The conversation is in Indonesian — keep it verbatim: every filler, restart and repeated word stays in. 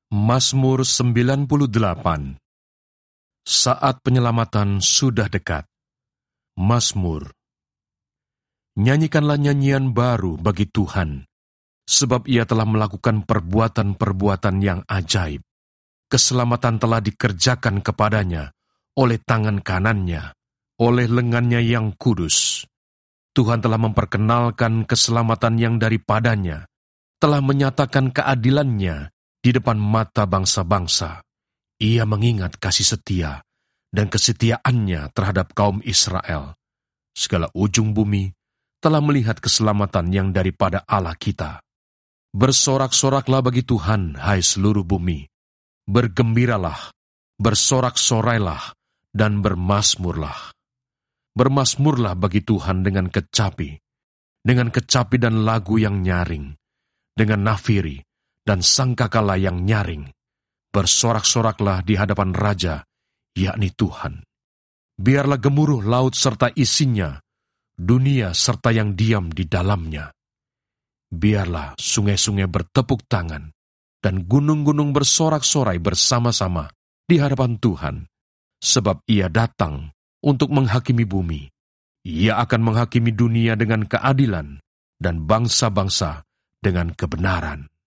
Mazmur sembilan puluh delapan. Saat penyelamatan sudah dekat. Mazmur. Nyanyikanlah nyanyian baru bagi Tuhan, sebab Ia telah melakukan perbuatan-perbuatan yang ajaib. Keselamatan telah dikerjakan kepadanya oleh tangan kanannya, oleh lengannya yang kudus. Tuhan telah memperkenalkan keselamatan yang daripadanya, telah menyatakan keadilannya di depan mata bangsa-bangsa. Ia mengingat kasih setia dan kesetiaannya terhadap kaum Israel. Segala ujung bumi telah melihat keselamatan yang daripada Allah kita. Bersorak-soraklah bagi Tuhan, hai seluruh bumi. Bergembiralah, bersorak-sorailah, dan bermasmurlah. Bermasmurlah bagi Tuhan dengan kecapi, dengan kecapi dan lagu yang nyaring, dengan nafiri dan sangkakala yang nyaring. Bersorak-soraklah di hadapan Raja, yakni Tuhan. Biarlah gemuruh laut serta isinya, dunia serta yang diam di dalamnya. Biarlah sungai-sungai bertepuk tangan, dan gunung-gunung bersorak-sorai bersama-sama di hadapan Tuhan, sebab Ia datang untuk menghakimi bumi. Ia akan menghakimi dunia dengan keadilan, dan bangsa-bangsa dengan kebenaran.